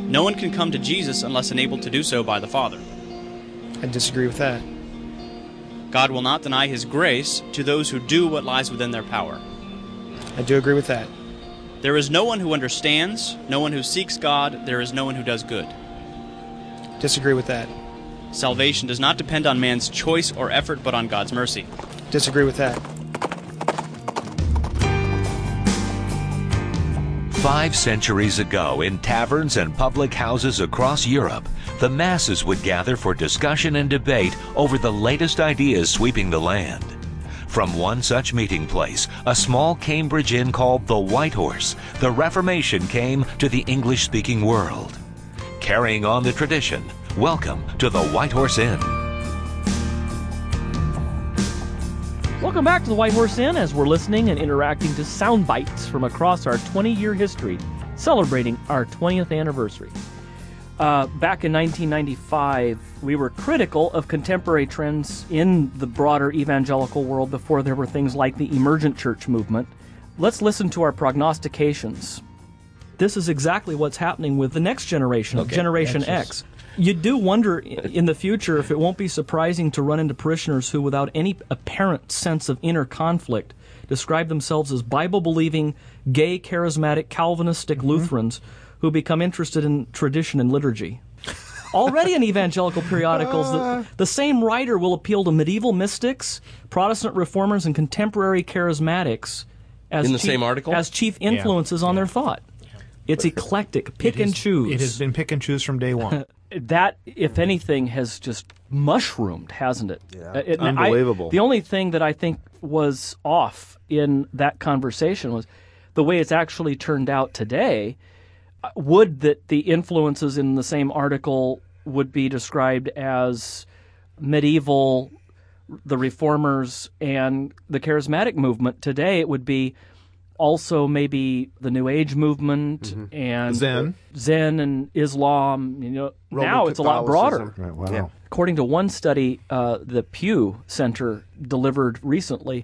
No one can come to Jesus unless enabled to do so by the Father. I disagree with that. God will not deny His grace to those who do what lies within their power. I do agree with that. There is no one who understands, no one who seeks God, there is no one who does good. Disagree with that. Salvation does not depend on man's choice or effort, but on God's mercy. Disagree with that. 5 centuries ago, in taverns and public houses across Europe, the masses would gather for discussion and debate over the latest ideas sweeping the land. From one such meeting place, a small Cambridge inn called the White Horse, the Reformation came to the English-speaking world. Carrying on the tradition, welcome to the White Horse Inn. Welcome back to the White Horse Inn as we're listening and interacting to sound bites from across our 20-year history, celebrating our 20th anniversary. Back in 1995, we were critical of contemporary trends in the broader evangelical world before there were things like the emergent church movement. Let's listen to our prognostications. This is exactly what's happening with the next generation, Generation X. You do wonder in the future if it won't be surprising to run into parishioners who, without any apparent sense of inner conflict, describe themselves as Bible-believing, gay, charismatic, Calvinistic Lutherans who become interested in tradition and liturgy. Already in evangelical periodicals, the same writer will appeal to medieval mystics, Protestant reformers, and contemporary charismatics as in the same article? As chief influences on their thought. It's eclectic, pick and choose. It has been pick and choose from day one. That, if anything, has just mushroomed, hasn't it? Yeah. Unbelievable. The only thing that I think was off in that conversation was the way it's actually turned out today. Would that the influences in the same article would be described as medieval, the reformers, and the charismatic movement. Today it would be also maybe the New Age movement and Zen and Islam. You know, Roman now it's a lot broader. Right, wow. Yeah. According to one study the Pew Center delivered recently,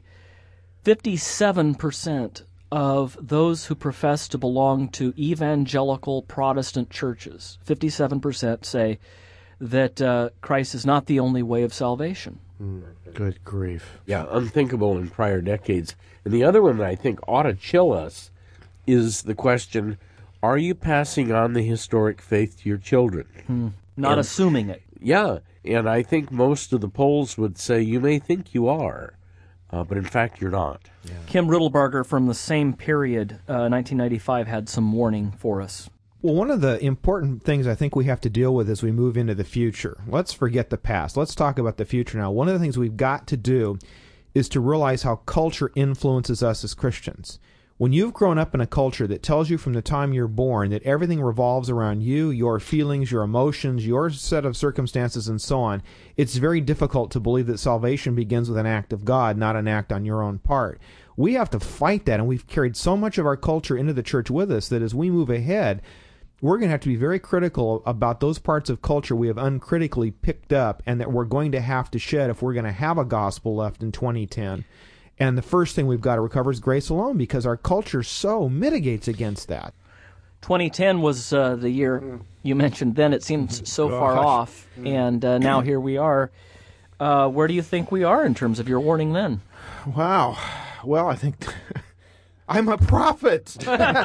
57% of those who profess to belong to evangelical Protestant churches, 57% say that Christ is not the only way of salvation. Good grief. Yeah, unthinkable in prior decades. And the other one that I think ought to chill us is the question, are you passing on the historic faith to your children? Not assuming it. Yeah, and I think most of the polls would say you may think you are, but in fact you're not. Yeah. Kim Riddlebarger from the same period, 1995, had some warning for us. Well, one of the important things I think we have to deal with as we move into the future, let's forget the past. Let's talk about the future now. One of the things we've got to do is to realize how culture influences us as Christians. When you've grown up in a culture that tells you from the time you're born that everything revolves around you, your feelings, your emotions, your set of circumstances, and so on, it's very difficult to believe that salvation begins with an act of God, not an act on your own part. We have to fight that, and we've carried so much of our culture into the church with us that as we move ahead, we're going to have to be very critical about those parts of culture we have uncritically picked up and that we're going to have to shed if we're going to have a gospel left in 2010. And the first thing we've got to recover is grace alone, because our culture so mitigates against that. 2010 was the year you mentioned then. It seems so far off, and now here we are. Where do you think we are in terms of your warning then? Wow. Well, I think I'm a prophet.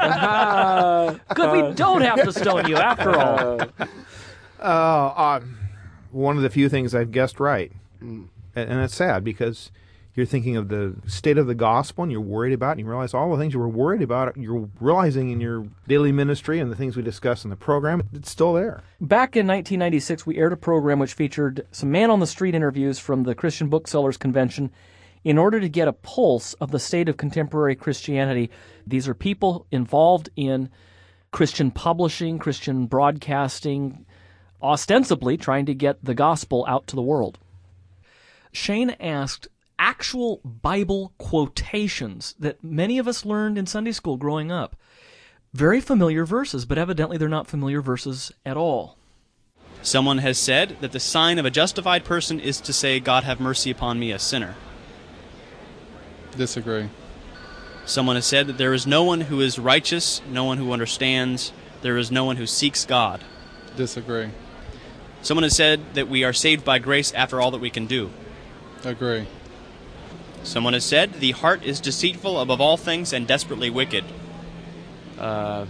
Good, we don't have to stone you after all. One of the few things I've guessed right. And it's sad because you're thinking of the state of the gospel and you're worried about it, and you realize all the things you were worried about, you're realizing in your daily ministry and the things we discuss in the program, it's still there. Back in 1996, we aired a program which featured some man-on-the-street interviews from the Christian Booksellers Convention in order to get a pulse of the state of contemporary Christianity. These are people involved in Christian publishing, Christian broadcasting, ostensibly trying to get the gospel out to the world. Shane asked actual Bible quotations that many of us learned in Sunday school growing up. Very familiar verses, but evidently they're not familiar verses at all. Someone has said that the sign of a justified person is to say, God have mercy upon me, a sinner. Disagree. Someone has said that there is no one who is righteous, no one who understands, there is no one who seeks God. Disagree. Someone has said that we are saved by grace after all that we can do. Agree. Someone has said the heart is deceitful above all things and desperately wicked. I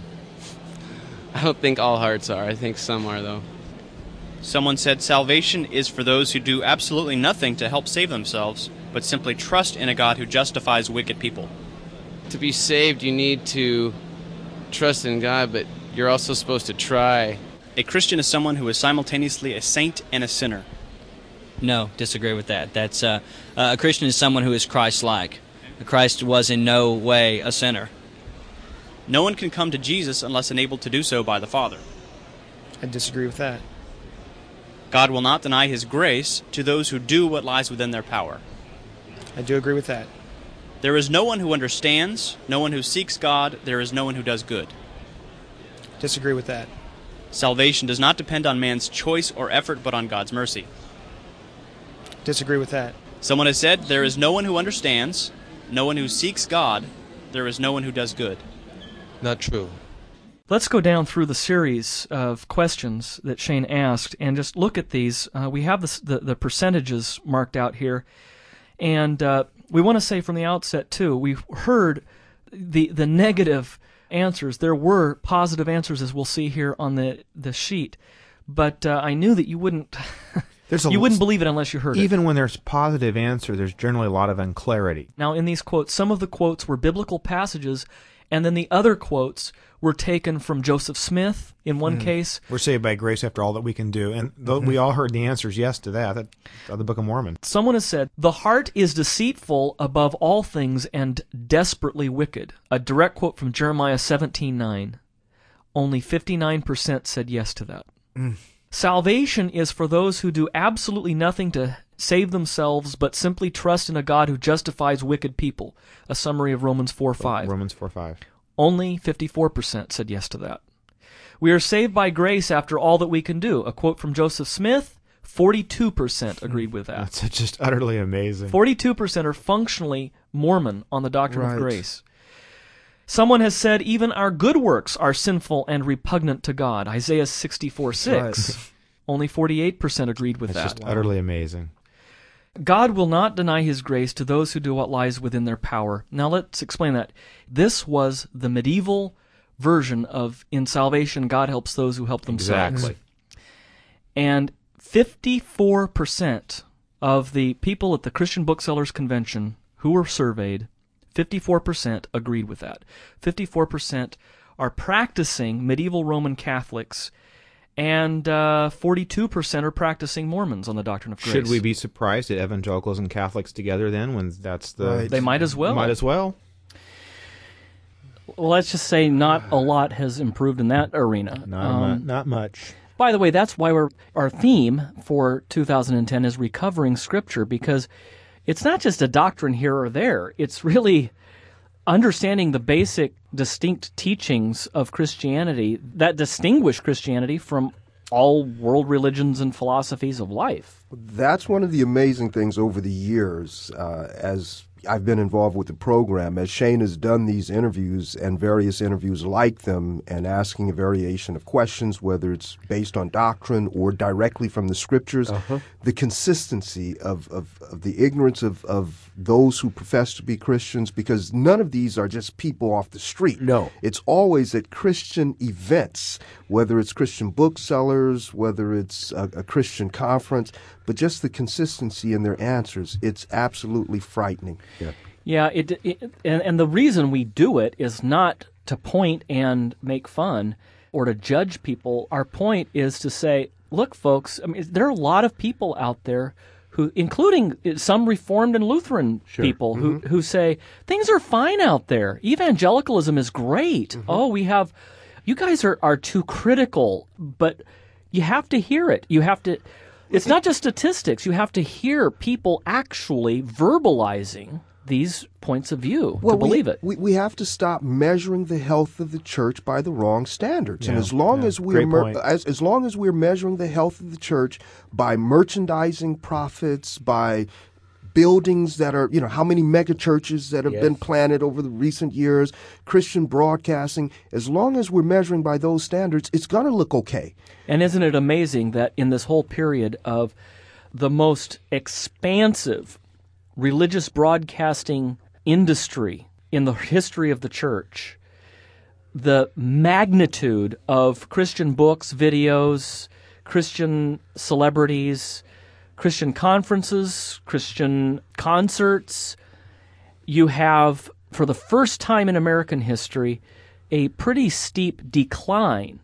don't think all hearts are. I think some are, though. Someone said salvation is for those who do absolutely nothing to help save themselves, but simply trust in a God who justifies wicked people. To be saved, you need to trust in God, but you're also supposed to try. A Christian is someone who is simultaneously a saint and a sinner. No, disagree with that. That's a Christian is someone who is Christ-like. Christ was in no way a sinner. No one can come to Jesus unless enabled to do so by the Father. I disagree with that. God will not deny His grace to those who do what lies within their power. I do agree with that. There is no one who understands, no one who seeks God, there is no one who does good. Disagree with that. Salvation does not depend on man's choice or effort, but on God's mercy. Disagree with that. Someone has said, there is no one who understands, no one who seeks God, there is no one who does good. Not true. Let's go down through the series of questions that Shane asked and just look at these. We have the percentages marked out here. And we want to say from the outset, too, we've heard the negative answers. There were positive answers, as we'll see here on the sheet. But I knew that you wouldn't... you wouldn't believe it unless you heard it. Even when there's positive answer, there's generally a lot of unclarity. Now, in these quotes, some of the quotes were biblical passages, and then the other quotes were taken from Joseph Smith in one case. We're saved by grace after all that we can do. And we all heard the answers yes to that the Book of Mormon. Someone has said, the heart is deceitful above all things and desperately wicked. A direct quote from Jeremiah 17:9. Only 59% said yes to that. Salvation is for those who do absolutely nothing to save themselves, but simply trust in a God who justifies wicked people. A summary of Romans 4:5. Romans 4:5. Only 54% said yes to that. We are saved by grace after all that we can do. A quote from Joseph Smith, 42% agreed with that. That's just utterly amazing. 42% are functionally Mormon on the doctrine of grace. Someone has said even our good works are sinful and repugnant to God. Isaiah 64:6. Right. Only 48% agreed with that. That's just utterly amazing. God will not deny His grace to those who do what lies within their power. Now let's explain that. This was the medieval version of in salvation, God helps those who help themselves. Exactly. And 54% of the people at the Christian Booksellers Convention who were surveyed, 54% agreed with that. 54% are practicing medieval Roman Catholics, and 42% are practicing Mormons on the doctrine of grace. Should we be surprised at evangelicals and Catholics together then when that's the... Right. They might as well. Might as well. Well, let's just say not a lot has improved in that arena. Not much. By the way, that's why our theme for 2010 is recovering Scripture, because it's not just a doctrine here or there. It's really understanding the basic distinct teachings of Christianity that distinguish Christianity from all world religions and philosophies of life. That's one of the amazing things over the years as I've been involved with the program, as Shane has done these interviews and various interviews like them and asking a variation of questions, whether it's based on doctrine or directly from the Scriptures, the consistency of the ignorance of those who profess to be Christians, because none of these are just people off the street. No. It's always at Christian events, whether it's Christian booksellers, whether it's a Christian conference, but just the consistency in their answers, it's absolutely frightening. Yeah, and the reason we do it is not to point and make fun or to judge people. Our point is to say, look, folks, I mean, there are a lot of people out there who, including some Reformed and Lutheran people, who say, things are fine out there. Evangelicalism is great. Oh, you guys are too critical, but you have to hear it. You have to... It's not just statistics. You have to hear people actually verbalizing these points of view to believe it. We have to stop measuring the health of the church by the wrong standards. And as long as we're measuring the health of the church by merchandising profits, by buildings that are, how many mega churches that have been planted over the recent years, Christian broadcasting. As long as we're measuring by those standards, it's going to look okay. And isn't it amazing that in this whole period of the most expansive religious broadcasting industry in the history of the church, the magnitude of Christian books, videos, Christian celebrities, Christian conferences, Christian concerts, you have, for the first time in American history, a pretty steep decline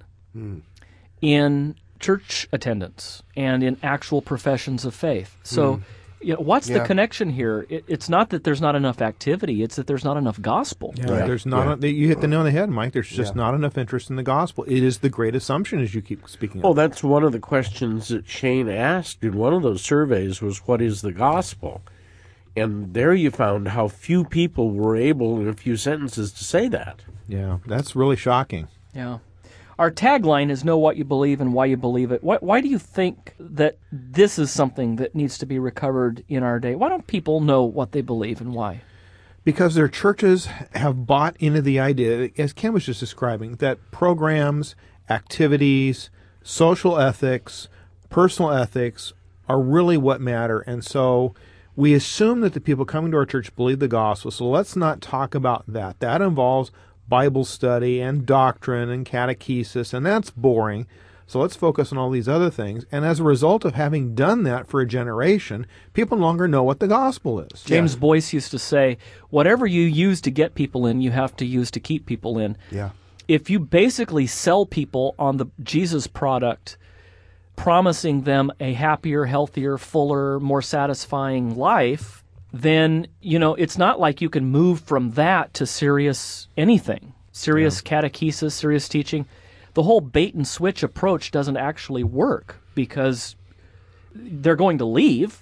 in church attendance and in actual professions of faith. So what's the connection here? It's not that there's not enough activity, it's that there's not enough gospel. There's not. You hit the nail on the head, Mike. There's just not enough interest in the gospel. It is the great assumption, as you keep speaking Well, of. that's one of the questions that Shane asked in one of those surveys was, what is the gospel? And there you found how few people were able in a few sentences to say that. Yeah, that's really shocking. Yeah. Our tagline is know what you believe and why you believe it. Why do you think that this is something that needs to be recovered in our day? Why don't people know what they believe and why? Because their churches have bought into the idea, as Ken was just describing, that programs, activities, social ethics, personal ethics are really what matter. And so we assume that the people coming to our church believe the gospel. So let's not talk about that. That involves Bible study and doctrine and catechesis, and that's boring. So let's focus on all these other things. And as a result of having done that for a generation, people no longer know what the gospel is. James Boyce used to say, whatever you use to get people in, you have to use to keep people in. Yeah. If you basically sell people on the Jesus product, promising them a happier, healthier, fuller, more satisfying life, then, it's not like you can move from that to serious anything, serious catechesis, serious teaching. The whole bait and switch approach doesn't actually work because they're going to leave,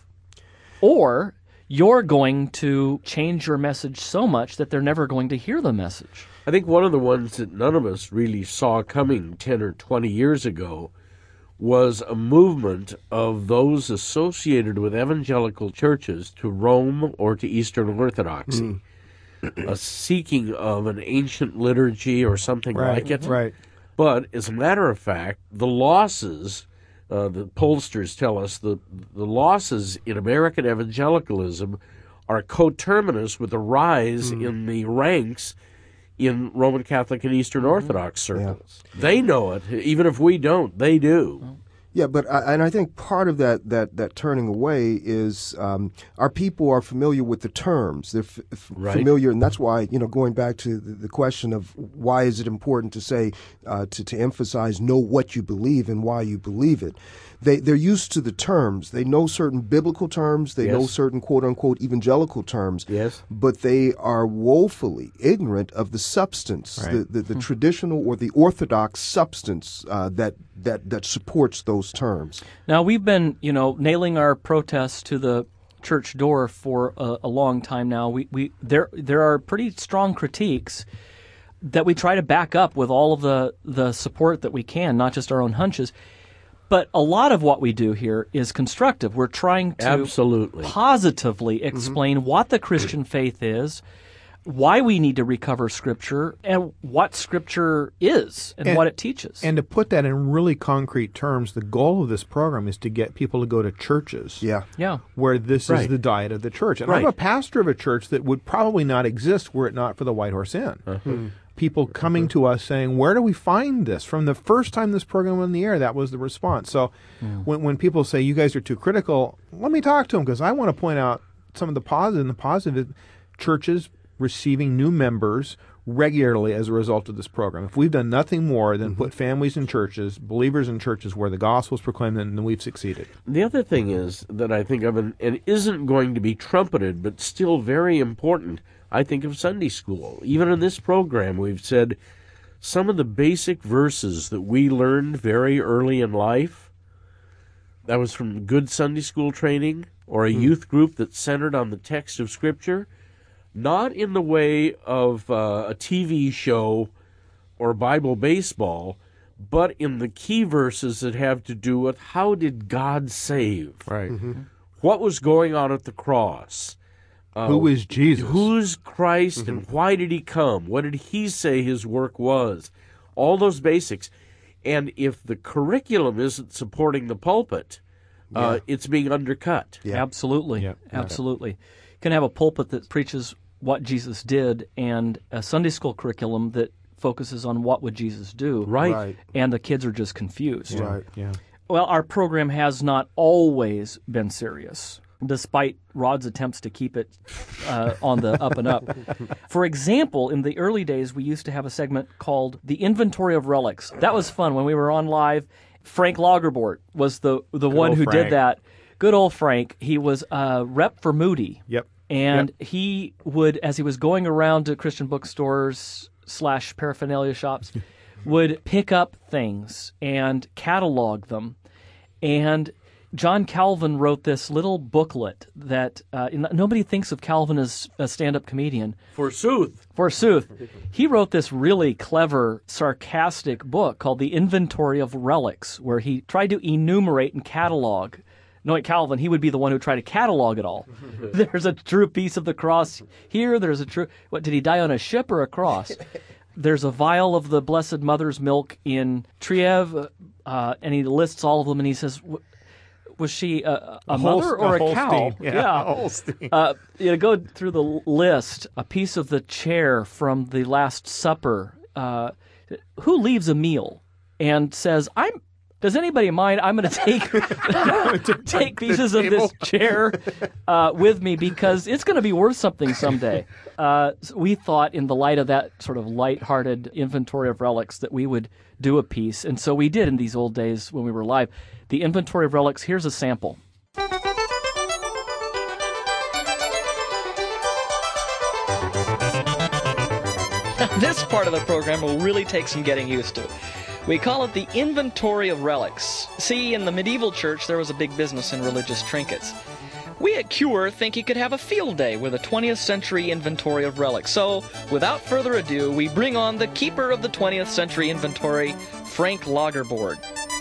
or you're going to change your message so much that they're never going to hear the message. I think one of the ones that none of us really saw coming 10 or 20 years ago was a movement of those associated with evangelical churches to Rome or to Eastern Orthodoxy, a seeking of an ancient liturgy or something like it. Right. But as a matter of fact, the losses, the pollsters tell us, the losses in American evangelicalism are coterminous with the rise in the ranks in Roman Catholic and Eastern Orthodox circles. Yeah. They know it. Even if we don't, they do. Yeah, but I think part of that turning away is our people are familiar with the terms. They're familiar, and that's why, going back to the question of why is it important to say, to emphasize know what you believe and why you believe it. They're used to the terms. They know certain biblical terms. They know certain quote-unquote evangelical terms. Yes. But they are woefully ignorant of the substance, the traditional or the orthodox substance that supports those terms. Now, we've been, nailing our protests to the church door for a long time now. There are pretty strong critiques that we try to back up with all of the support that we can, not just our own hunches. But a lot of what we do here is constructive. We're trying to positively explain what the Christian faith is, why we need to recover Scripture, and what Scripture is and what it teaches. And to put that in really concrete terms, the goal of this program is to get people to go to churches where this is the diet of the church. And I'm a pastor of a church that would probably not exist were it not for the White Horse Inn. People coming to us saying, where do we find this? From the first time this program went on the air, that was the response. So when people say, you guys are too critical, let me talk to them, because I want to point out some of the positive. And the positive, churches receiving new members regularly as a result of this program. If we've done nothing more than put families in churches, believers in churches where the gospel is proclaimed, then we've succeeded. The other thing is that I think of, and isn't going to be trumpeted, but still very important, I think of Sunday school. Even in this program, we've said some of the basic verses that we learned very early in life, that was from good Sunday school training or a youth group that centered on the text of Scripture, not in the way of a TV show or Bible baseball, but in the key verses that have to do with how did God save? Right. what was going on at the cross. Who is Jesus? Who's Christ and why did he come? What did he say his work was? All those basics. And if the curriculum isn't supporting the pulpit, it's being undercut. Yeah. Absolutely. Yeah. Absolutely. You can have a pulpit that preaches what Jesus did and a Sunday school curriculum that focuses on what would Jesus do. Right. And the kids are just confused. Right. Yeah. Well, our program has not always been serious, despite Rod's attempts to keep it on the up and up. For example, in the early days, we used to have a segment called The Inventory of Relics. That was fun. When we were on live, Frank Lagerbort was the one who did that. Good old Frank. He was a rep for Moody. Yep. And he would, as he was going around to Christian bookstores / paraphernalia shops, would pick up things and catalog them. And John Calvin wrote this little booklet that nobody thinks of Calvin as a stand-up comedian. Forsooth. He wrote this really clever, sarcastic book called The Inventory of Relics, where he tried to enumerate and catalog. Knowing Calvin, he would be the one who tried to catalog it all. There's a true piece of the cross here. There's a true... What, did he die on a ship or a cross? There's a vial of the Blessed Mother's milk in Triev, and he lists all of them, and he says... Was she a mother or a cow? Yeah. Go through the list. A piece of the chair from the Last Supper. Who leaves a meal and says, does anybody mind? I'm going to take pieces of this chair with me because it's going to be worth something someday. We thought in the light of that sort of lighthearted inventory of relics that we would do a piece. And so we did in these old days when we were live. The Inventory of Relics, here's a sample. This part of the program will really take some getting used to. We call it the Inventory of Relics. See, in the medieval church, there was a big business in religious trinkets. We at Cure think you could have a field day with a 20th century inventory of relics. So, without further ado, we bring on the keeper of the 20th century inventory, Frank Lagerbort.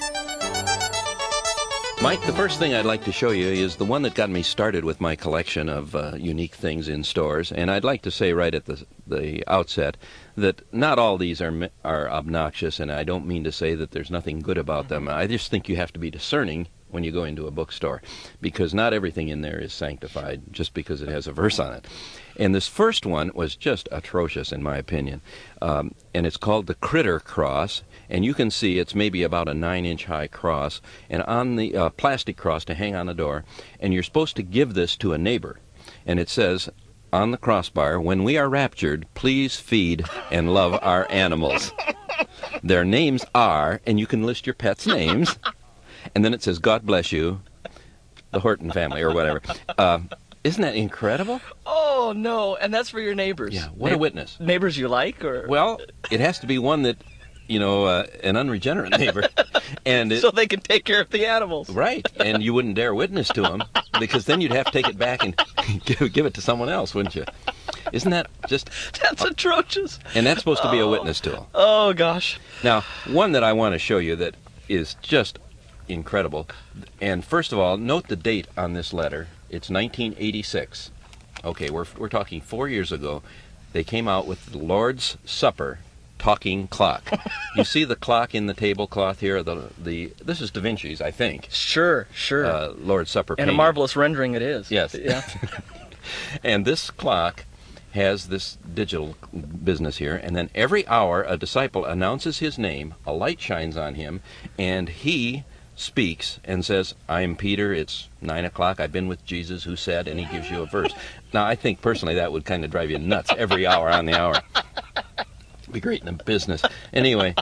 Mike, the first thing I'd like to show you is the one that got me started with my collection of unique things in stores. And I'd like to say right at the outset that not all these are obnoxious, and I don't mean to say that there's nothing good about them. I just think you have to be discerning when you go into a bookstore, because not everything in there is sanctified just because it has a verse on it. And this first one was just atrocious, in my opinion. And it's called the Critter Cross. And you can see it's maybe about a 9-inch high cross, and on the plastic cross to hang on the door. And you're supposed to give this to a neighbor. And it says on the crossbar, "When we are raptured, please feed and love our animals." Their names are, and you can list your pets' names. And then it says, "God bless you, the Horton family," or whatever. Isn't that incredible? Oh, no. And that's for your neighbors. Yeah, what a witness. Neighbors you like? Or Well, it has to be one that, an unregenerate neighbor. And so they can take care of the animals. Right. And you wouldn't dare witness to them, because then you'd have to take it back and give it to someone else, wouldn't you? Isn't that just... That's atrocious. And that's supposed to be a witness to them. Oh, gosh. Now, one that I want to show you that is just incredible. And first of all, note the date on this letter. It's 1986. Okay, we're talking 4 years ago. They came out with the Lord's Supper talking clock. You see the clock in the tablecloth here? This is Da Vinci's, I think. Sure. Lord's Supper painting. And a marvelous rendering it is. Yes. Yeah. And this clock has this digital business here, and then every hour a disciple announces his name, a light shines on him, and he speaks and says, "I am Peter, it's 9 o'clock, I've been with Jesus who said," and he gives you a verse. Now, I think personally that would kind of drive you nuts every hour on the hour. It'd be great in the business. Anyway,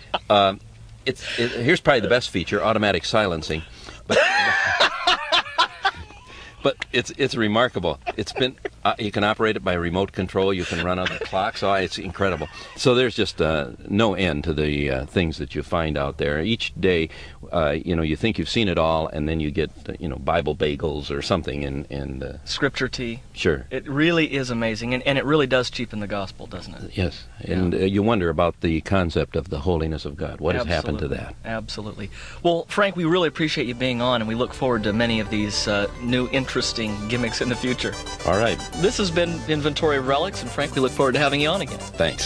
here's probably the best feature, automatic silencing. But it's remarkable. It's been You can operate it by remote control. You can run other clocks. Oh, it's incredible. So there's just no end to the things that you find out there. Each day, you think you've seen it all, and then you get, Bible bagels or something. And Scripture tea. Sure. It really is amazing, and it really does cheapen the gospel, doesn't it? Yes. And you wonder about the concept of the holiness of God. What has happened to that? Absolutely. Well, Frank, we really appreciate you being on, and we look forward to many of these new, interesting gimmicks in the future. All right. This has been Inventory of Relics, and Frank, we look forward to having you on again. Thanks.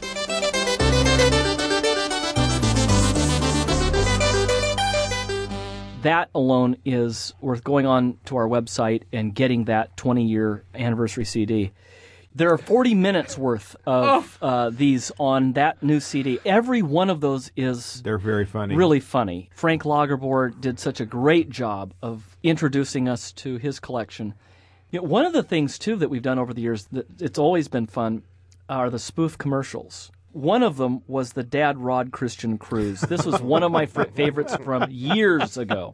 That alone is worth going on to our website and getting that 20-year anniversary CD. There are 40 minutes worth of these on that new CD. Every one of those They're very funny. Really funny. Frank Lagerboer did such a great job of introducing us to his collection. One of the things, too, that we've done over the years that it's always been fun are the spoof commercials. One of them was the Dad Rod Christian Cruise. This was one of my favorites from years ago.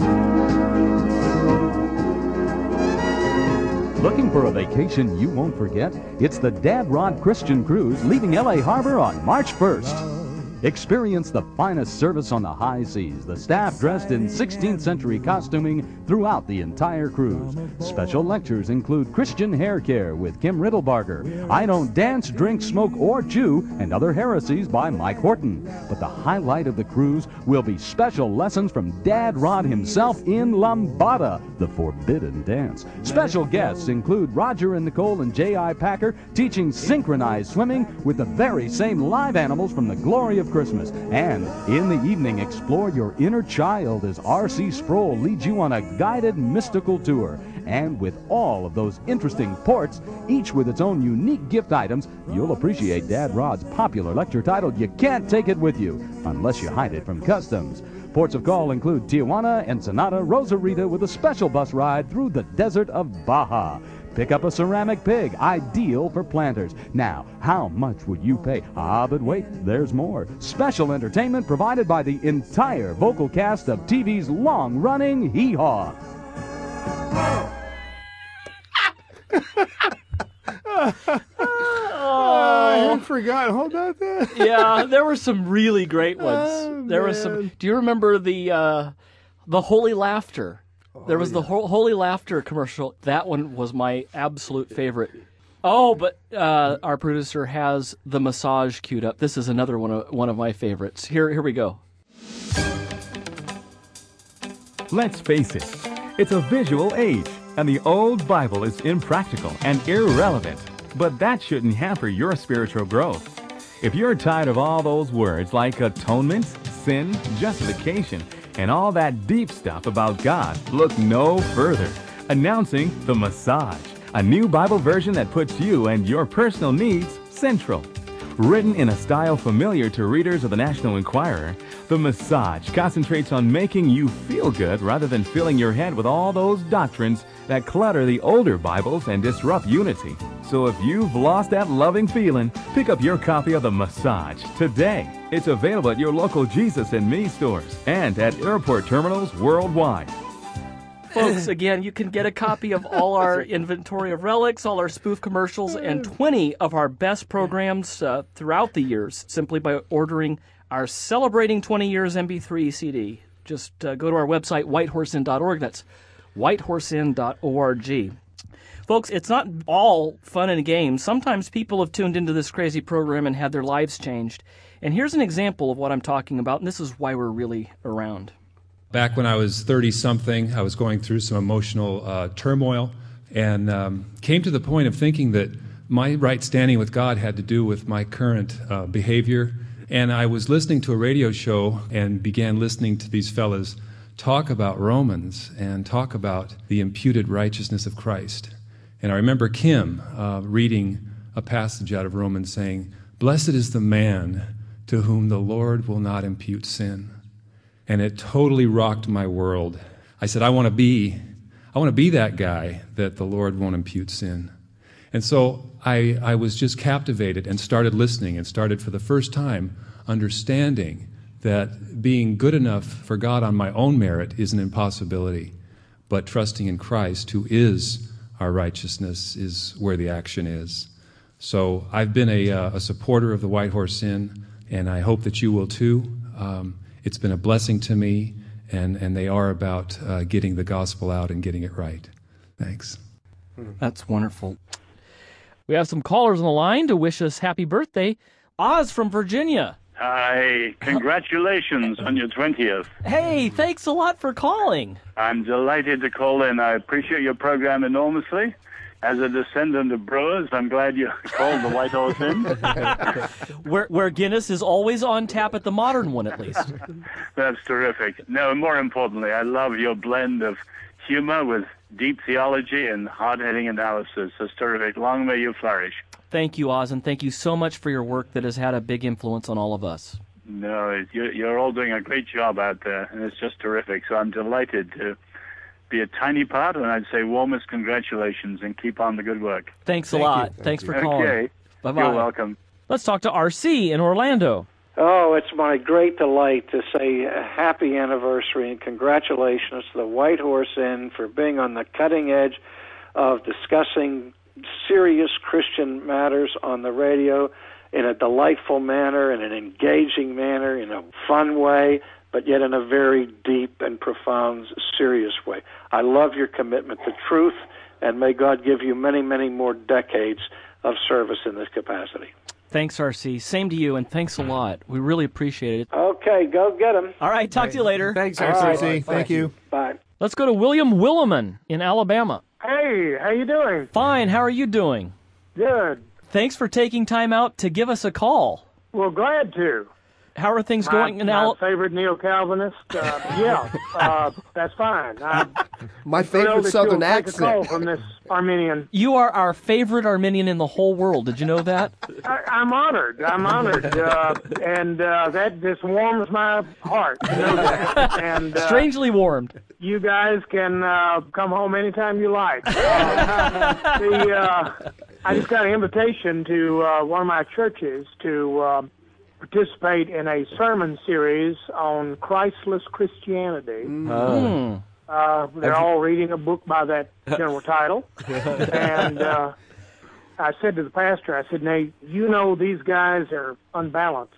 Looking for a vacation you won't forget? It's the Dad Rod Christian Cruise leaving L.A. Harbor on March 1st. Experience the finest service on the high seas, the staff dressed in 16th century costuming throughout the entire cruise. Special lectures include Christian hair care with Kim Riddlebarger, I Don't Dance, Drink, Smoke, or Chew, and Other Heresies by Mike Horton. But the highlight of the cruise will be special lessons from Dad Rod himself in Lambada, the forbidden dance. Special guests include Roger and Nicole and J.I. Packer teaching synchronized swimming with the very same live animals from the Glory of Christmas. And in the evening, explore your inner child as R.C. Sproul leads you on a guided mystical tour. And with all of those interesting ports, each with its own unique gift items, you'll appreciate Dad Rod's popular lecture titled You Can't Take It With You Unless You Hide It from Customs. Ports of call include Tijuana, Ensenada, Rosarita with a special bus ride through the desert of Baja. Pick up a ceramic pig, ideal for planters. Now, how much would you pay? But wait, there's more. Special entertainment provided by the entire vocal cast of TV's long-running Hee Haw. I forgot all about that. Yeah, there were some really great ones. There was some. Do you remember the Holy Laughter? There was the Holy Laughter commercial. That one was my absolute favorite. Oh, but our producer has the massage queued up. This is another one of my favorites. Here we go. Let's face it, it's a visual age, and the old Bible is impractical and irrelevant. But that shouldn't hamper your spiritual growth. If you're tired of all those words like atonement, sin, justification, and all that deep stuff about God, look no further. Announcing The Massage, a new Bible version that puts you and your personal needs central. Written in a style familiar to readers of the National Enquirer, The Massage concentrates on making you feel good rather than filling your head with all those doctrines that clutter the older Bibles and disrupt unity. So if you've lost that loving feeling, pick up your copy of The Massage today. It's available at your local Jesus and Me stores and at airport terminals worldwide. Folks, again, you can get a copy of all our inventory of relics, all our spoof commercials, and 20 of our best programs throughout the years simply by ordering our Celebrating 20 Years MP3 CD. Just go to our website, whitehorseinn.org. That's whitehorseinn.org. Folks, it's not all fun and games. Sometimes people have tuned into this crazy program and had their lives changed. And here's an example of what I'm talking about, and this is why we're really around. Back when I was 30-something, I was going through some emotional turmoil and came to the point of thinking that my right standing with God had to do with my current behavior. And I was listening to a radio show and began listening to these fellas talk about Romans and talk about the imputed righteousness of Christ. And I remember Kim reading a passage out of Romans saying, "Blessed is the man to whom the Lord will not impute sin." And it totally rocked my world. I said, I want to be that guy that the Lord won't impute sin. And so I was just captivated and started listening and started for the first time understanding that being good enough for God on my own merit is an impossibility, but trusting in Christ, who is our righteousness is where the action is. So I've been a supporter of the White Horse Inn, and I hope that you will too. It's been a blessing to me, and they are about getting the gospel out and getting it right. Thanks. That's wonderful. We have some callers on the line to wish us happy birthday. Oz from Virginia. Hi, congratulations on your 20th. Hey, thanks a lot for calling. I'm delighted to call in. I appreciate your program enormously. As a descendant of brewers, I'm glad you called the White Horse Inn. where Guinness is always on tap at the modern one, at least. That's terrific. No, more importantly, I love your blend of humor with deep theology and hard-hitting analysis. That's terrific. Long may you flourish. Thank you, Oz, and thank you so much for your work that has had a big influence on all of us. No, you're all doing a great job out there, and it's just terrific. So I'm delighted to be a tiny part, and I'd say warmest congratulations, and keep on the good work. Thanks a lot. Thanks for calling. Okay. Bye-bye. You're welcome. Let's talk to RC in Orlando. Oh, it's my great delight to say a happy anniversary and congratulations to the White Horse Inn for being on the cutting edge of discussing serious Christian matters on the radio in a delightful manner, in an engaging manner, in a fun way, but yet in a very deep and profound, serious way. I love your commitment to truth, and may God give you many, many more decades of service in this capacity. Thanks, RC. Same to you, and thanks a lot. We really appreciate it. Okay, go get him. All right, talk to you later. Thanks, RC. Right, thank you. Bye. Let's go to William Williman in Alabama. Hey, how you doing? Fine. How are you doing? Good. Thanks for taking time out to give us a call. Well, glad to. How are things going in My favorite neo-Calvinist? That's fine. My favorite Southern accent. Take a call accent. from this Arminian. You are our favorite Arminian in the whole world. Did you know that? I'm honored. And that just warms my heart to know that. And strangely warmed. You guys can come home anytime you like. I just got an invitation to one of my churches to participate in a sermon series on Christless Christianity. They're all reading a book by that general title. And I said to the pastor, I said, Nate, you know these guys are unbalanced.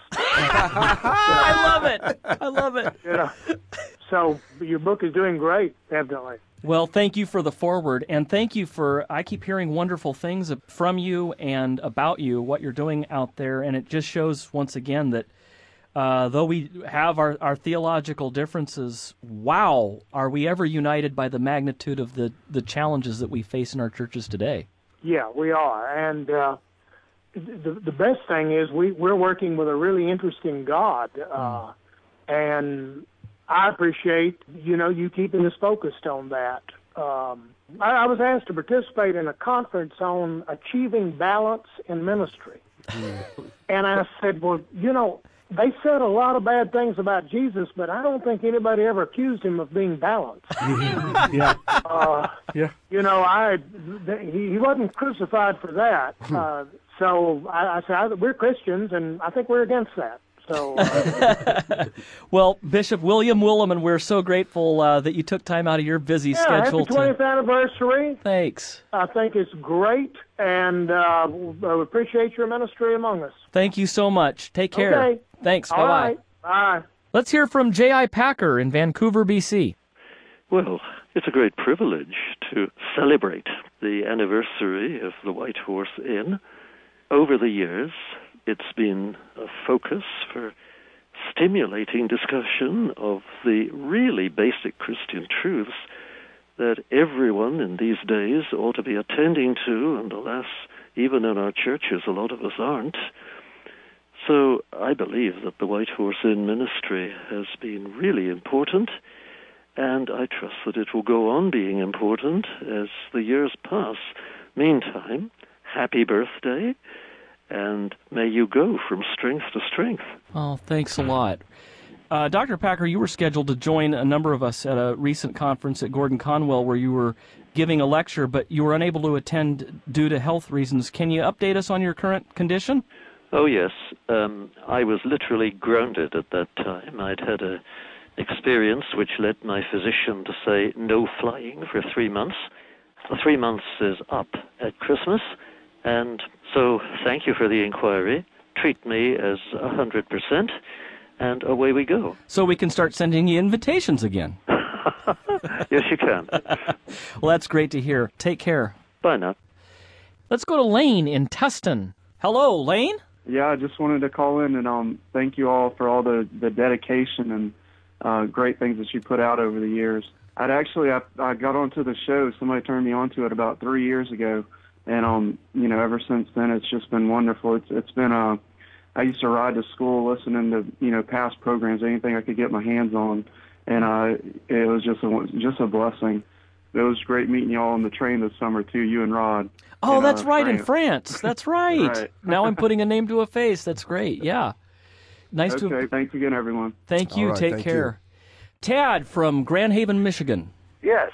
I love it. You know, so your book is doing great, evidently. Well, thank you for the forward, and thank you for, I keep hearing wonderful things from you and about you, what you're doing out there, and it just shows once again that though we have our theological differences, wow, are we ever united by the magnitude of the challenges that we face in our churches today? Yeah, we are, and the best thing is we're working with a really interesting God, and I appreciate, you keeping us focused on that. I was asked to participate in a conference on achieving balance in ministry. And I said, well, they said a lot of bad things about Jesus, but I don't think anybody ever accused him of being balanced. Yeah. He wasn't crucified for that. So I said, we're Christians, and I think we're against that. So, well, Bishop William Williman, we're so grateful that you took time out of your busy schedule. Happy 20th anniversary. Thanks. I think it's great, and we appreciate your ministry among us. Thank you so much. Take care. Okay. Thanks. All Bye-bye. right. Bye. Let's hear from J.I. Packer in Vancouver, B.C. Well, it's a great privilege to celebrate the anniversary of the White Horse Inn. Over the years, it's been a focus for stimulating discussion of the really basic Christian truths that everyone in these days ought to be attending to, and alas, even in our churches, a lot of us aren't. So I believe that the White Horse Inn ministry has been really important, and I trust that it will go on being important as the years pass. Meantime, happy birthday, and may you go from strength to strength. Oh, thanks a lot. Dr. Packer, you were scheduled to join a number of us at a recent conference at Gordon Conwell where you were giving a lecture, but you were unable to attend due to health reasons. Can you update us on your current condition? Oh, yes. I was literally grounded at that time. I'd had an experience which led my physician to say no flying for 3 months. 3 months is up at Christmas, and so thank you for the inquiry. Treat me as 100%, and away we go. So we can start sending you invitations again. Yes, you can. Well, that's great to hear. Take care. Bye now. Let's go to Lane in Tustin. Hello, Lane? Yeah, I just wanted to call in and thank you all for all the dedication and great things that you put out over the years. I got onto the show. Somebody turned me onto it about 3 years ago, and ever since then it's just been wonderful. It's been I used to ride to school listening to past programs, anything I could get my hands on, and it was just a blessing. It was great meeting you all on the train this summer too, you and Rod. Oh, that's right, in France. That's right. Right. Now I'm putting a name to a face. That's great. Yeah. Nice to. Okay. Thanks again, everyone. Thank you. All right, Take thank care. Tad from Grand Haven, Michigan. Yes.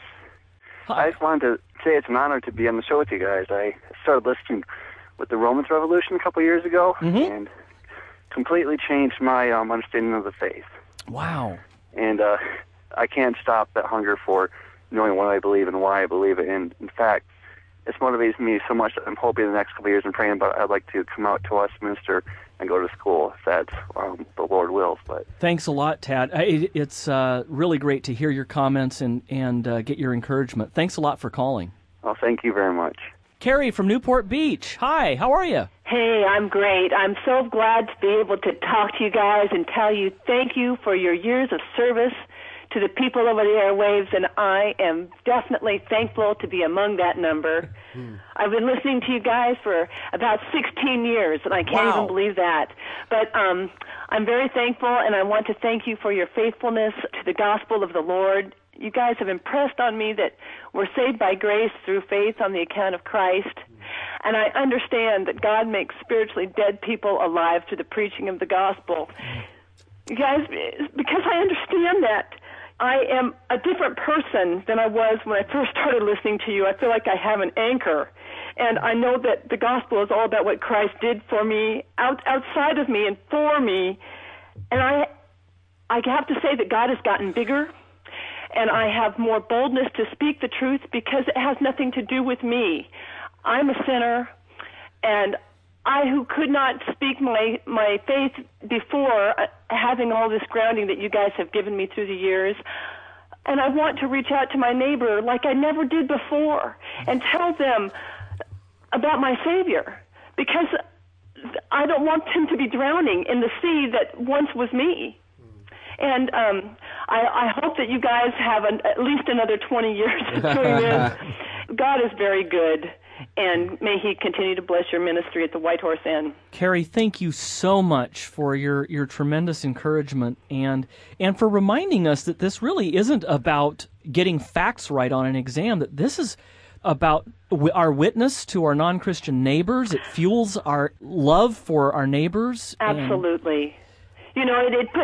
I just wanted to say it's an honor to be on the show with you guys. I started listening with the Romans Revolution a couple years ago and completely changed my understanding of the faith. Wow. And I can't stop that hunger for knowing what I believe and why I believe it. And in fact, it's motivated me so much that I'm hoping the next couple of years I'm praying about I'd like to come out to Westminster and go to school if that's the Lord wills. But thanks a lot, Tad. It's really great to hear your comments and get your encouragement. Thanks a lot for calling. Oh, thank you very much. Carrie from Newport Beach. Hi, how are you? Hey, I'm great. I'm so glad to be able to talk to you guys and tell you thank you for your years of service to the people over the airwaves, and I am definitely thankful to be among that number. I've been listening to you guys for about 16 years, and I can't even believe that. But I'm very thankful, and I want to thank you for your faithfulness to the gospel of the Lord. You guys have impressed on me that we're saved by grace through faith on the account of Christ. And I understand that God makes spiritually dead people alive through the preaching of the gospel. You guys, because I understand that, I am a different person than I was when I first started listening to you. I feel like I have an anchor. And I know that the gospel is all about what Christ did for me, outside of me and for me. And I have to say that God has gotten bigger, and I have more boldness to speak the truth because it has nothing to do with me. I'm a sinner, and I who could not speak my faith before having all this grounding that you guys have given me through the years, and I want to reach out to my neighbor like I never did before and tell them about my Savior, because I don't want him to be drowning in the sea that once was me. And I hope that you guys have at least another 20 years of doing this. God is very good, and may he continue to bless your ministry at the White Horse Inn. Carrie, thank you so much for your tremendous encouragement and for reminding us that this really isn't about getting facts right on an exam, that this is about our witness to our non-Christian neighbors. It fuels our love for our neighbors. Absolutely. You know,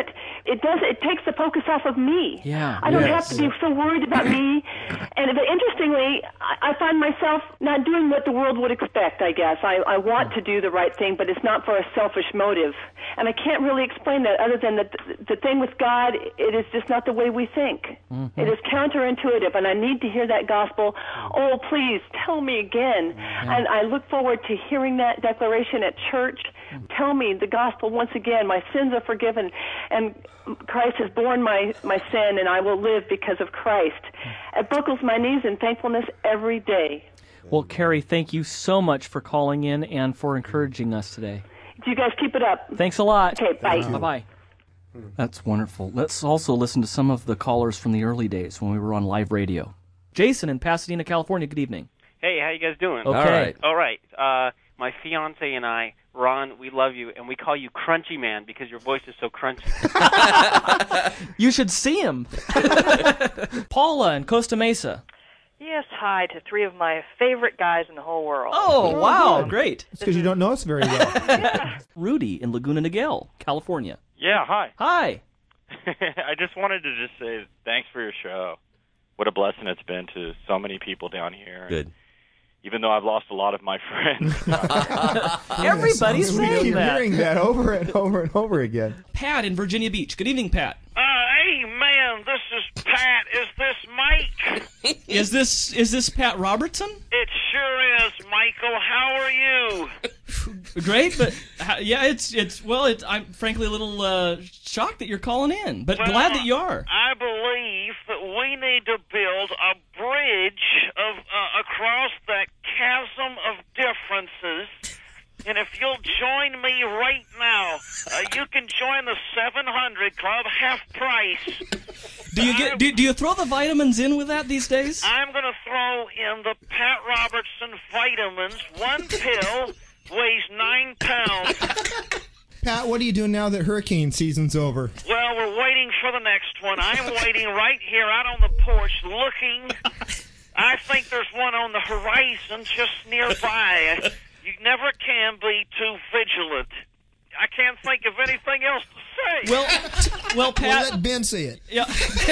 it takes the focus off of me. Yeah. I don't have to be so worried about me. And interestingly, I find myself not doing what the world would expect, I guess. I want to do the right thing, but it's not for a selfish motive. And I can't really explain that other than that the thing with God, it is just not the way we think. Mm-hmm. It is counterintuitive, and I need to hear that gospel. Oh, please, tell me again. Mm-hmm. And I look forward to hearing that declaration at church. Tell me the gospel once again. My sins are forgiven, and Christ has borne my sin, and I will live because of Christ. It buckles my knees in thankfulness every day. Well, Carrie, thank you so much for calling in and for encouraging us today. You guys keep it up. Thanks a lot. Okay, bye. Bye-bye. That's wonderful. Let's also listen to some of the callers from the early days when we were on live radio. Jason in Pasadena, California, good evening. Hey, how you guys doing? Okay. All right. My fiance and I, Ron, we love you, and we call you Crunchy Man because your voice is so crunchy. You should see him. Paula in Costa Mesa. Yes, hi to three of my favorite guys in the whole world. Oh, wow, great. It's because you don't know us very well. Rudy in Laguna Niguel, California. Yeah, hi. Hi. I just wanted to just say thanks for your show. What a blessing it's been to so many people down here. Good. Even though I've lost a lot of my friends. Everybody's saying that. We keep hearing that over and over and over again. Pat in Virginia Beach. Good evening, Pat. Hey, man, this is Pat. Is this Mike? Is this Pat Robertson? It sure is, Michael. How are you? Great, but I'm frankly a little shocked that you're calling in, but glad that you are. I believe that we need to build a bridge across that chasm of differences. And if you'll join me right now, you can join the 700 Club, half price. Do you throw the vitamins in with that these days? I'm going to throw in the Pat Robertson vitamins. One pill weighs 9 pounds. Pat, what are you doing now that hurricane season's over? Well, we're waiting for the next one. I'm waiting right here out on the porch looking. I think there's one on the horizon just nearby. You never can be too vigilant. I can't think of anything else to say. Well, Pat. Let Ben say it. Yeah.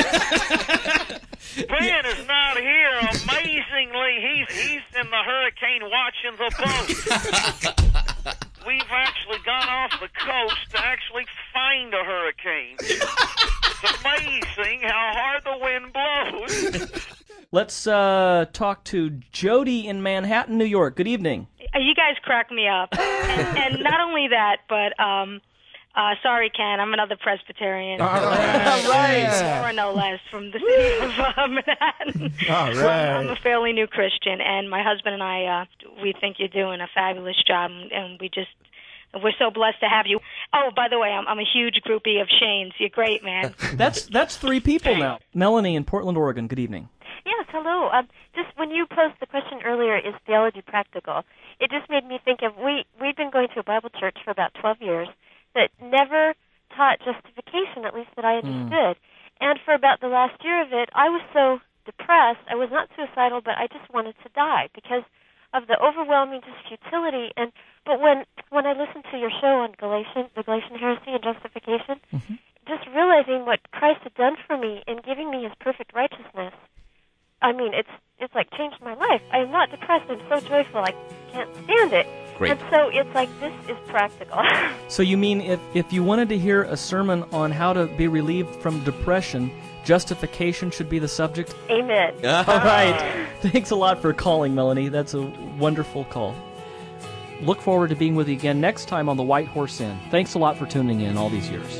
Ben is not here. Amazingly, he's in the hurricane watching the boat. We've actually gone off the coast to actually find a hurricane. It's amazing how hard the wind blows. Let's talk to Jody in Manhattan, New York. Good evening. You guys crack me up. And not only that, but sorry, Ken, I'm another Presbyterian. All right. Or no less, from the city of Manhattan. All right. I'm a fairly new Christian, and my husband and I, we think you're doing a fabulous job, and we're so blessed to have you. Oh, by the way, I'm a huge groupie of Shane's. You're great, man. That's 3 people now. Melanie in Portland, Oregon. Good evening. Yes, hello. Just when you posed the question earlier, is theology practical? It just made me think of we've been going to a Bible church for about 12 years that never taught justification, at least that I understood. And for about the last year of it, I was so depressed. I was not suicidal, but I just wanted to die because of the overwhelming just futility. But when I listened to your show on the Galatian heresy and justification, just realizing what Christ had done for me in giving me His perfect righteousness. I mean, it's like changed my life. I'm not depressed. I'm so joyful. I can't stand it. Great. And so it's like, this is practical. So you mean if you wanted to hear a sermon on how to be relieved from depression, justification should be the subject? Amen. All right. Thanks a lot for calling, Melanie. That's a wonderful call. Look forward to being with you again next time on The White Horse Inn. Thanks a lot for tuning in all these years.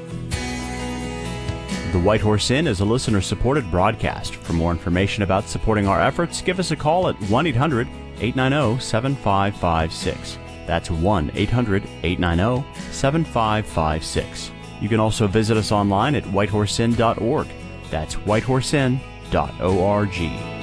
The White Horse Inn is a listener-supported broadcast. For more information about supporting our efforts, give us a call at 1-800-890-7556. That's 1-800-890-7556. You can also visit us online at whitehorseinn.org. That's whitehorseinn.org.